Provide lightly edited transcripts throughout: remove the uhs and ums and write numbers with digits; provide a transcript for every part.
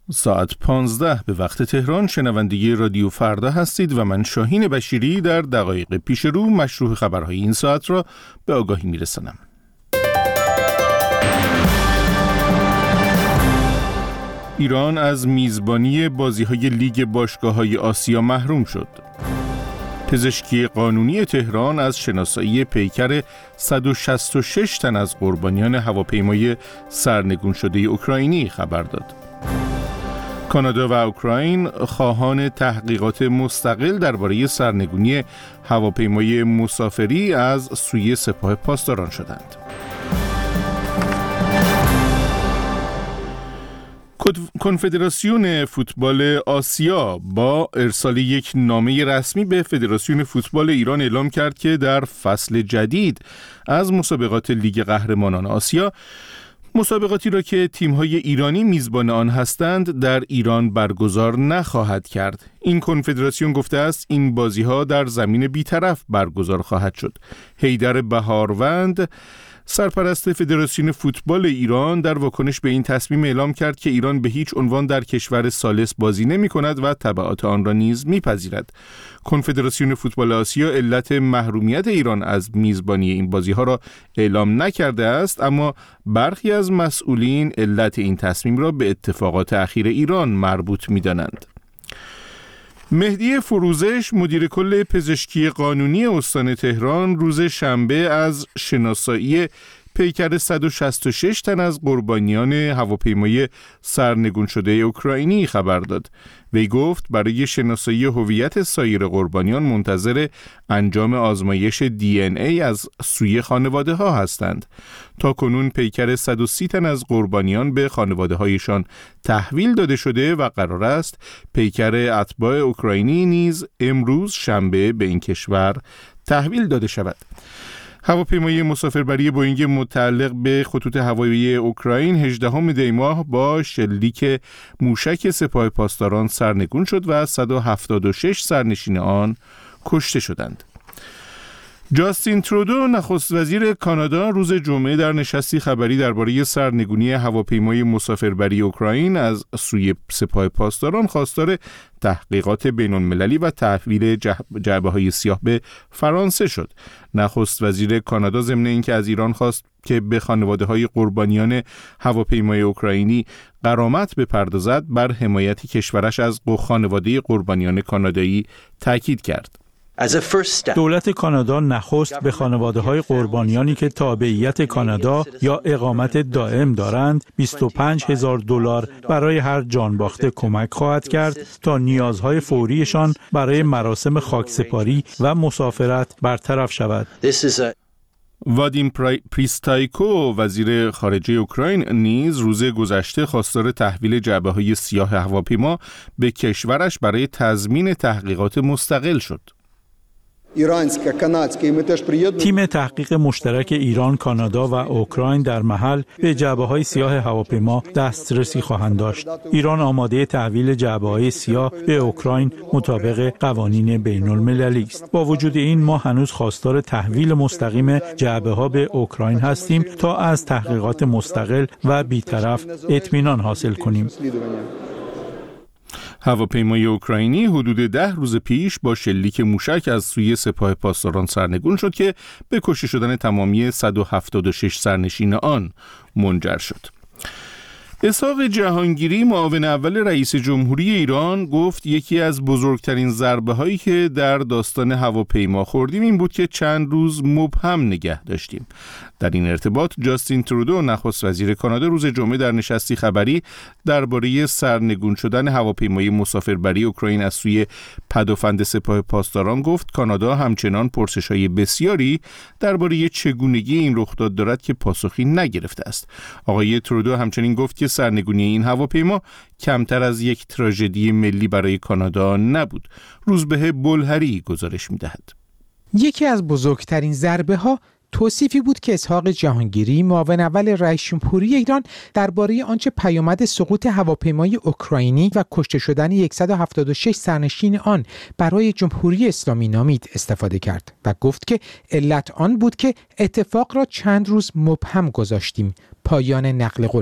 ساعت 15 به وقت تهران شنونده رادیو فردا هستید و من شاهین بشیری در دقایق پیش رو مشروع خبرهای این ساعت را به آگاهی میرسانم. ایران از میزبانی بازی‌های لیگ باشگاه‌های آسیا محروم شد. پزشکی قانونی تهران از شناسایی پیکر 166 تن از قربانیان هواپیمای سرنگون شده اوکراینی خبر داد. کانادا و اوکراین خواهان تحقیقات مستقل درباره سرنگونی هواپیمای مسافری از سوی سپاه پاسداران شدند. کنفدراسیون فوتبال آسیا با ارسال یک نامه رسمی به فدراسیون فوتبال ایران اعلام کرد که در فصل جدید از مسابقات لیگ قهرمانان آسیا، مسابقاتی را که تیم‌های ایرانی میزبان آن هستند در ایران برگزار نخواهد کرد. این کنفدراسیون گفته است این بازی‌ها در زمین بی‌طرف برگزار خواهد شد. حیدر بهاروند، سرپرست فدراسیون فوتبال ایران، در واکنش به این تصمیم اعلام کرد که ایران به هیچ عنوان در کشور ثالث بازی نمی‌کند و تبعات آن را نیز می‌پذیرد. کنفدراسیون فوتبال آسیا علت محرومیت ایران از میزبانی این بازی‌ها را اعلام نکرده است، اما برخی از مسئولین علت این تصمیم را به اتفاقات اخیر ایران مربوط می‌دانند. مهدی فروزش، مدیر کل پزشکی قانونی استان تهران، روز شنبه از شناسایی پیکر 166 تن از قربانیان هواپیمای سرنگون شده اوکراینی خبر داد. وی گفت برای شناسایی هویت سایر قربانیان منتظر انجام آزمایش DNA از سوی خانواده ها هستند. تا کنون پیکر 130 تن از قربانیان به خانواده هایشان تحویل داده شده و قرار است پیکر اتباع اوکراینی نیز امروز شنبه به این کشور تحویل داده شود. هواپیمای مسافربری بوئینگ متعلق به خطوط هوایی اوکراین 18 دی ماه با شلیک موشک سپاه پاسداران سرنگون شد و 176 سرنشین آن کشته شدند. جاستین ترودو، نخست وزیر کانادا، روز جمعه در نشستی خبری درباره سرنگونی هواپیمای مسافربری اوکراین از سوی سپاه پاسداران خواستار تحقیقات بین‌المللی و تحویل جعبه‌های سیاه به فرانسه شد. نخست وزیر کانادا ضمن اینکه از ایران خواست که به خانواده‌های قربانیان هواپیمای اوکراینی غرامت بپردازد، بر حمایت کشورش از خانواده قربانیان کانادایی تاکید کرد. دولت کانادا نخست به خانواده‌های قربانیانی که تابعیت کانادا یا اقامت دائم دارند $25,000 برای هر جان باخته کمک خواهد کرد تا نیازهای فوریشان برای مراسم خاکسپاری و مسافرت برطرف شود. وادیم پریستایکو، وزیر خارجه اوکراین، نیز روز گذشته خواستار تحویل جعبه‌های سیاه هواپیما به کشورش برای تضمین تحقیقات مستقل شد. تیم تحقیق مشترک ایران، کانادا و اوکراین در محل به جعبه‌های سیاه هواپیما دسترسی خواهند داشت. ایران آماده تحویل جعبه‌های سیاه به اوکراین مطابق قوانین بین‌المللی است. با وجود این ما هنوز خواستار تحویل مستقیم جعبه‌ها به اوکراین هستیم تا از تحقیقات مستقل و بی‌طرف اطمینان حاصل کنیم. هواپیمای اوکراینی حدود 10 روز پیش با شلیک موشک از سوی سپاه پاسداران سرنگون شد که به کشته شدن تمامی 176 سرنشین آن منجر شد. اسحاق جهانگیری، معاون اول رئیس جمهوری ایران، گفت یکی از بزرگترین ضربه هایی که در داستان هواپیما خوردیم این بود که چند روز مبهم نگه داشتیم. در این ارتباط جاستین ترودو، نخست وزیر کانادا، روز جمعه در نشستی خبری درباره سرنگون شدن هواپیمای مسافربری اوکراین از سوی پدافند سپاه پاسداران گفت کانادا همچنان پرسش‌های بسیاری درباره چگونگی این رخداد دارد که پاسخی نگرفته است. آقای ترودو همچنین گفت که سرنگونی این هواپیما کمتر از یک تراژدی ملی برای کانادا نبود. روزبه بلهری گزارش می‌دهد. یکی از بزرگترین ضربه‌ها توصیفی بود که اسحاق جهانگیری، معاون اول رئیس جمهوری ایران، درباره آنچه پیامد سقوط هواپیمای اوکراینی و کشته شدن 176 سرنشین آن برای جمهوری اسلامی نامید استفاده کرد و گفت که علت آن بود که اتفاق را چند روز مبهم گذاشتیم. پایان نقل قول.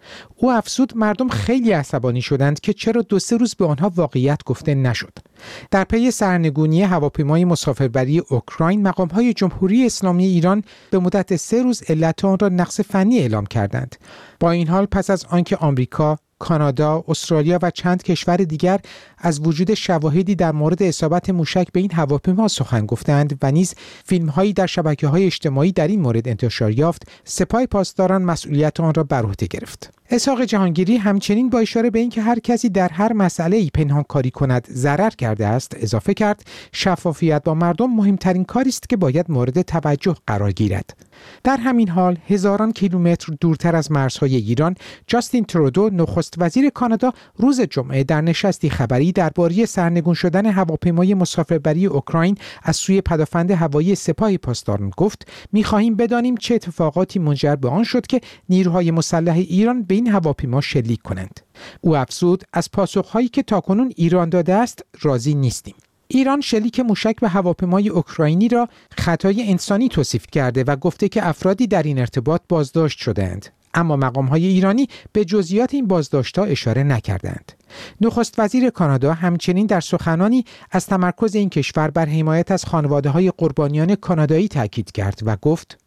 او افزود مردم خیلی عصبانی شدند که چرا 2-3 روز به آنها واقعیت گفته نشد. در پی سرنگونی هواپیمای مسافربری اوکراین، مقام‌های جمهوری اسلامی ایران به مدت 3 روز علت آن را نقص فنی اعلام کردند. با این حال پس از آنکه آمریکا، کانادا، استرالیا و چند کشور دیگر از وجود شواهدی در مورد اصابت موشک به این هواپیما سخن گفتند و نیز فیلم‌هایی در شبکه‌های اجتماعی در این مورد انتشار یافت، سپاه پاسداران مسئولیت آن را بر عهده گرفت. اسحاق جهانگیری همچنین با اشاره به اینکه هر کسی در هر مسئله‌ای پنهانکاری کند ضرر کرده است، اضافه کرد شفافیت با مردم مهمترین کاری است که باید مورد توجه قرار گیرد. در همین حال هزاران کیلومتر دورتر از مرزهای ایران، جاستین ترودو نخست وزیر کانادا روز جمعه در نشستی خبری درباره سرنگون شدن هواپیمای مسافربری اوکراین از سوی پدافند هوایی سپاه پاسداران گفت: می‌خواهیم بدانیم چه اتفاقاتی منجر به آن شد که نیروهای مسلح ایران به این هواپیما شلیک کنند. او افزود از پاسخهایی که تاکنون ایران داده است راضی نیستیم. ایران شلیک موشک به هواپیمای اوکراینی را خطای انسانی توصیف کرده و گفته که افرادی در این ارتباط بازداشت شده‌اند. اما مقام‌های ایرانی به جزئیات این بازداشت‌ها اشاره نکردند. نخست وزیر کانادا همچنین در سخنانی از تمرکز این کشور بر حمایت از خانواده‌های قربانیان کانادایی تاکید کرد و گفت: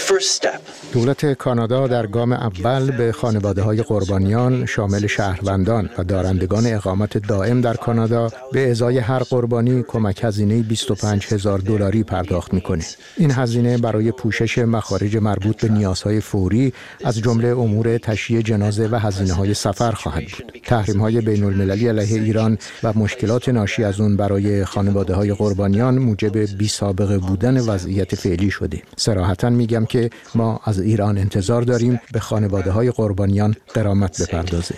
دولت کانادا در گام اول به خانواده‌های قربانیان شامل شهروندان و دارندگان اقامت دائم در کانادا به ازای هر قربانی کمک هزینه $25,000 پرداخت می‌کنه. این هزینه برای پوشش مخارج مربوط به نیازهای فوری از جمله امور تشییع جنازه و هزینه‌های سفر خواهد بود. تحریم‌های بین‌المللی علیه ایران و مشکلات ناشی از اون برای خانواده‌های قربانیان موجب بی‌سابقه بودن وضعیت فعلی شده. صراحتاً میگم که ما از ایران انتظار داریم به خانواده‌های قربانیان غرامت بپردازه.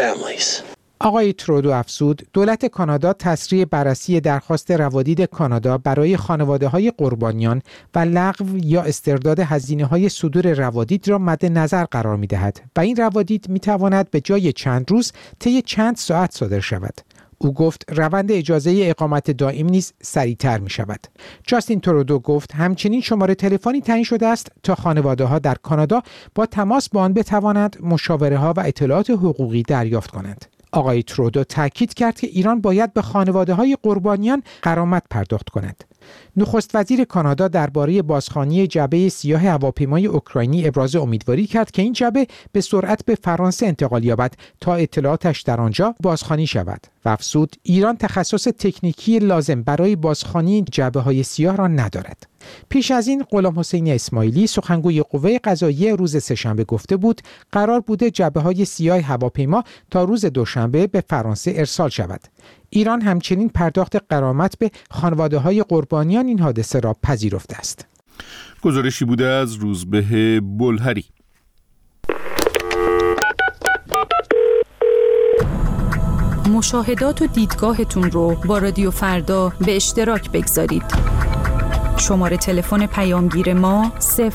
آقای ترودو افزود دولت کانادا تسریع بررسی درخواست روادید کانادا برای خانواده‌های قربانیان و لغو یا استرداد هزینه‌های صدور روادید را مد نظر قرار می‌دهد و این روادید می‌تواند به جای چند روز طی چند ساعت صادر شود. او گفت روند اجازه اقامت دائم نیز سریعتر می شود. جاستین ترودو گفت همچنین شماره تلفنی تعیین شده است تا خانواده‌ها در کانادا با تماس با آن بتوانند مشاوره‌ها و اطلاعات حقوقی دریافت کنند. آقای ترودو تاکید کرد که ایران باید به خانواده‌های قربانیان غرامت پرداخت کند. نخست وزیر کانادا درباره بازخوانی جعبه سیاه هواپیمای اوکراینی ابراز امیدواری کرد که این جعبه به سرعت به فرانسه انتقال یابد تا اطلاعاتش در آنجا بازخوانی شود و افزود ایران تخصص تکنیکی لازم برای بازخوانی جعبه‌های سیاه را ندارد. پیش از این غلام حسین اسماعیلی سخنگوی قوه قضاییه روز سه‌شنبه گفته بود قرار بوده جعبه‌های سیاه هواپیما تا روز دوشنبه به فرانسه ارسال شود. ایران همچنین پرداخت غرامت به خانواده‌های قربانیان این حادثه را پذیرفته است. گزارشی بوده از روزبه بلهری. مشاهدات و دیدگاهتون رو با رادیو فردا به اشتراک بگذارید. شماره تلفن پیامگیر ما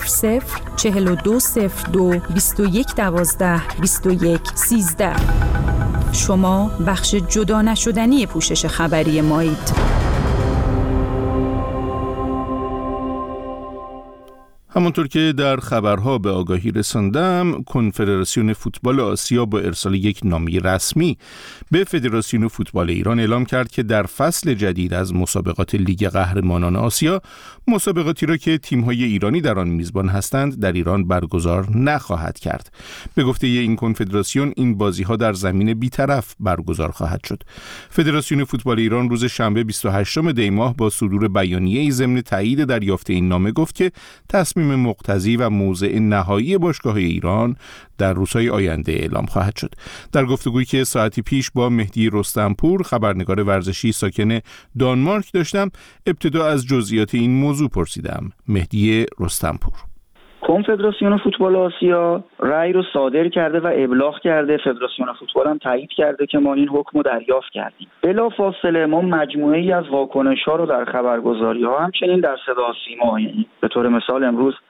004202 2112 2113. شما بخش جدا نشدنی پوشش خبری مایید. همونطور که در خبرها به آگاهی رساندم، کنفدراسیون فوتبال آسیا با ارسال یک نامه رسمی به فدراسیون فوتبال ایران اعلام کرد که در فصل جدید از مسابقات لیگ قهرمانان آسیا، مسابقاتی را که تیم‌های ایرانی در آن میزبان هستند در ایران برگزار نخواهد کرد. به گفته این کنفدراسیون این بازی‌ها در زمین بی‌طرف برگزار خواهد شد. فدراسیون فوتبال ایران روز شنبه 28 دی ماه با صدور بیانیه‌ای ضمن تایید دریافت این نامه گفت که تصمیم مقتضی و موضع نهایی باشگاه ایران در روزهای آینده اعلام خواهد شد. در گفتگویی که ساعتی پیش با مهدی رستمپور خبرنگار ورزشی ساکن دانمارک داشتم، ابتدا از جزئیات این موضوع پرسیدم. مهدی رستمپور: کنفدراسیون فوتبال آسیا رأی رو صادر کرده و ابلاغ کرده، فدراسیون فوتبال هم تایید کرده که ما این حکم رو دریافت کردیم. بلافاصله ما مجموعه‌ای از واکنش‌ها رو در خبرگزاری‌ها همچنین در صدا و سیما، یعنی به طور مثال امروز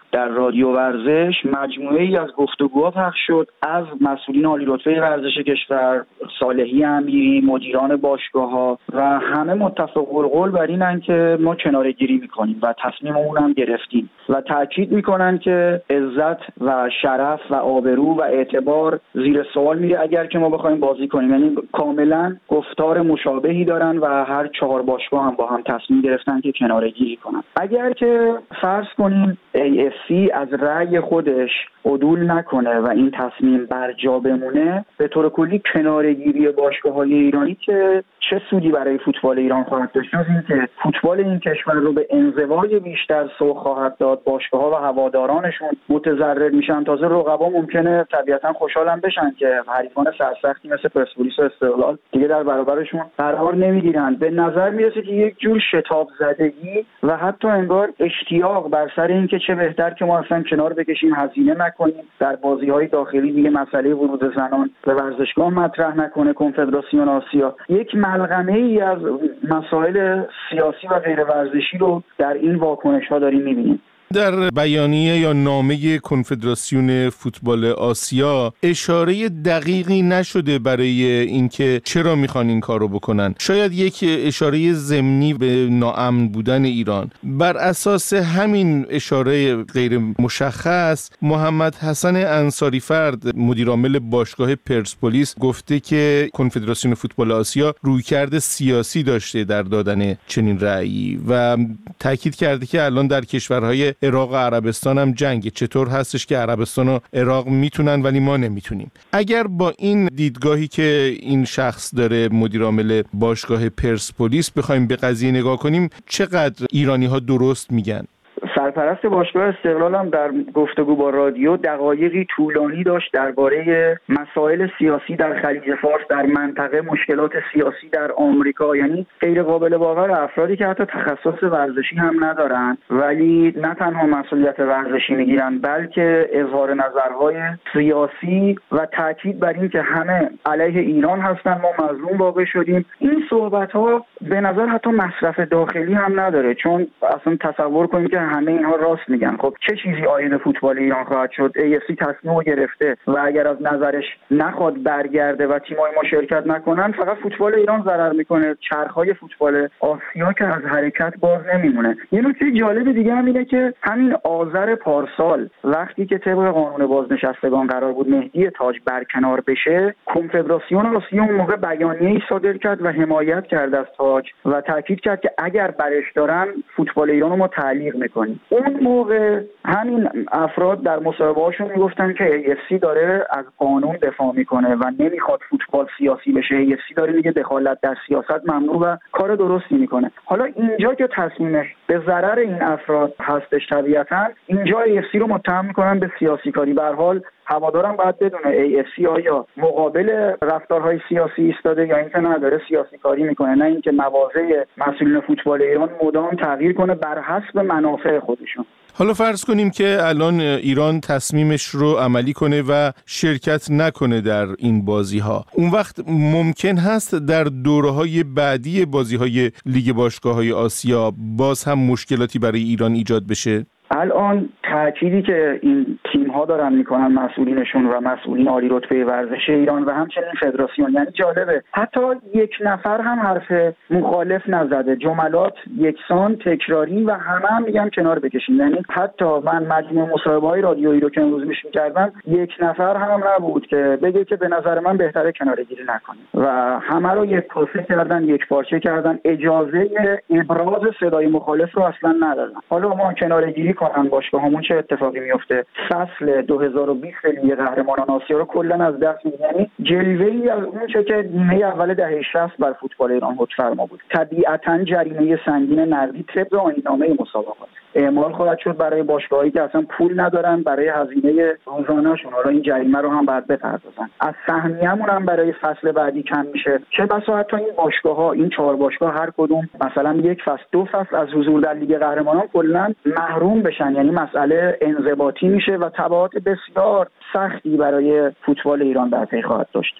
در رادیو ورزش مجموعه‌ای از گفتگوها پخش شد از مسئولین عالی رتبه ورزش کشور، صالحی امیری، مدیران باشگاه‌ها و همه متفق القول بر اینن که ما کناره‌گیری می‌کنیم و تصمیممون هم گرفتیم و تاکید می‌کنن که عزت و شرف و آبرو و اعتبار زیر سوال میره اگر که ما بخوایم بازی کنیم. یعنی کاملا گفتار مشابهی دارن و هر 4 باشگاه هم با هم تصمیم گرفتن که کناره‌گیری کنن. اگر که فرض کنیم AFC از رأی خودش عدول نکنه و این تصمیم برجا بمونه، به طور کلی کناره‌گیری باشگاه‌های ایرانی که چه سودی برای فوتبال ایران خواهد داشت، جز اینکه فوتبال این کشور رو به انزوای بیشتر سوق خواهد داد، باشگاه‌ها و هوادارانشون متضرر میشن. تازه رقبا ممکنه طبیعتاً خوشحالم بشن که حریفان سرسختی مثل پرسپولیس و استقلال دیگه در برابرشون قرار نمیگیرن. به نظر میرسه که یک جور شتاب زدگی و حتی انگار اشتیاق بر سر این که چه بهتر که ما اصلا کنار بکشیم، هزینه نکنیم، در بازی‌های داخلی دیگه مسئله ورود زنان به ورزشگاه مطرح نکنه کنفدراسیون آسیا، یک ملغمه‌ای از مسائل سیاسی و غیر ورزشی رو در این واکنش‌ها داریم می‌بینیم. در بیانیه یا نامه کنفدراسیون فوتبال آسیا اشاره دقیقی نشده برای اینکه چرا میخوان این کارو بکنن. شاید یک اشاره ضمنی به ناامن بودن ایران. بر اساس همین اشاره غیر مشخص، محمد حسن انصاری فرد، مدیر عامل باشگاه پرسپولیس، گفته که کنفدراسیون فوتبال آسیا رویکرد سیاسی داشته در دادن چنین رأیی و تاکید کرده که الان در کشورهای عراق و عربستان هم جنگه. چطور هستش که عربستان و عراق میتونن ولی ما نمیتونیم؟ اگر با این دیدگاهی که این شخص داره، مدیر عامل باشگاه پرسپولیس، بخوایم به قضیه نگاه کنیم، چقدر ایرانی ها درست میگن؟ سرپرست باشگاه استقلال هم در گفتگو با رادیو دقایقی طولانی داشت درباره مسائل سیاسی در خلیج فارس، در منطقه، مشکلات سیاسی در آمریکا. یعنی غیر قابل باور، افرادی که حتی تخصص ورزشی هم ندارن ولی نه تنها مسئولیت ورزشی میگیرن بلکه اظهار نظرهای سیاسی و تاکید بر این که همه علیه ایران هستن، ما مظلوم واقع شدیم. این صحبت‌ها به نظر حتی مصرف داخلی هم نداره، چون اصلا تصور کنیم که همه اینها راست میگن. خب چه چیزی آینده فوتبال ایران خواهد شد؟ AFC تصمیم گرفته و اگر از نظرش نخواد برگرده و تیمای ما شرکت نکنن، فقط فوتبال ایران ضرر میکنه، چرخهای فوتبال آسیا که از حرکت باز نمیمونه. یه نکته جالب دیگه هم اینه که همین آذر پارسال وقتی که طبق قانون بازنشستگان قرار بود مهدی تاج برکنار بشه، کنفدراسیون آسیا اون موقع بیانیه‌ای صادر کرد و حمایت کرد از تاج و تاکید کرد که اگر برش دارن فوتبال ایران رو ما تعلیق میکنیم. اون موقع همین افراد در مصاحبه‌هاشون میگفتن که AFC داره از قانون دفاع میکنه و نمیخواد فوتبال سیاسی بشه. AFC داره میگه دخالت در سیاست ممنوع و کار درستی میکنه. حالا اینجا که تصمیمش به ضرر این افراد هستش، طبیعتاً اینجا AFC رو متهم میکنن به سیاسی کاری. به هر حال هوادارم باید بدونه AFC آیا مقابل رفتارهای سیاسی ایستاده یا اینکه نداره سیاسی کاری میکنه، نه اینکه مواضع مسئولین فوتبال ایران مدام تغییر کنه بر حسب منافع خودشون. حالا فرض کنیم که الان ایران تصمیمش رو عملی کنه و شرکت نکنه در این بازی‌ها. اون وقت ممکن هست در دوره‌های بعدی بازی‌های لیگ باشگاه‌های آسیا باز هم مشکلاتی برای ایران ایجاد بشه؟ الان تأکیدی که این تیم‌ها دارن میکنن، مسئولینشون و مسئولین عالی رتبه ورزش ایران و همچنین فدراسیون، یعنی جالبه حتی یک نفر هم حرف مخالف نزده، جملات یکسان تکراری و همه میگن کنار بکشین. یعنی حتی من مجموع مصاحبه‌های رادیویی رو که امروز می‌کردم یک نفر هم نبود که بگه که به نظر من بهتره کناره‌گیری نکنیم و همه رو یک پاسه کردن، یک پارچه کردن، اجازه ابراز صدای مخالف رو اصلا ندادن. حالا ما کناره‌گیری کنن باشگاهمون چه اتفاقی میفته؟ فصل 2020 لیگ قهرمانان آسیا رو کلا از دست میدیم. یعنی جلوه‌ای از اون چه که نیمه اول دهه 60 بر فوتبال ایران حکم‌فرما بود. طبیعتاً جریمه سنگین نقدی طبق آیین‌نامه مسابقات اعمال خواهد شد برای باشگاهایی که اصلا پول ندارن برای هزینه روزانه‌شون. حالا این جریمه رو هم باید بپردازن. از سهمیه‌مون هم برای فصل بعدی کم میشه. چه بسا حتی این باشگاه‌ها، این 4 باشگاه هر کدوم مثلا یک فصل 2 فصل از حضور در لیگ قهرمانان کلاً محروم بشن. یعنی مسئله انضباطی میشه و تبعات بسیار سختی برای فوتبال ایران در پی خواهد داشت.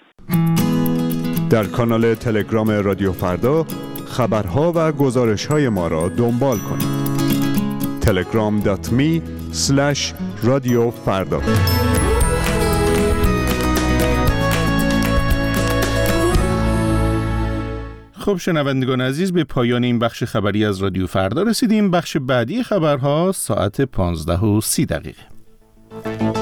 در کانال تلگرام رادیو فردا خبرها و گزارش‌های ما را دنبال کنید. telegram.me/radiofrda. خب شنوندگان عزیز، به پایان این بخش خبری از رادیو فردا رسیدیم. بخش بعدی خبرها ساعت 15:30.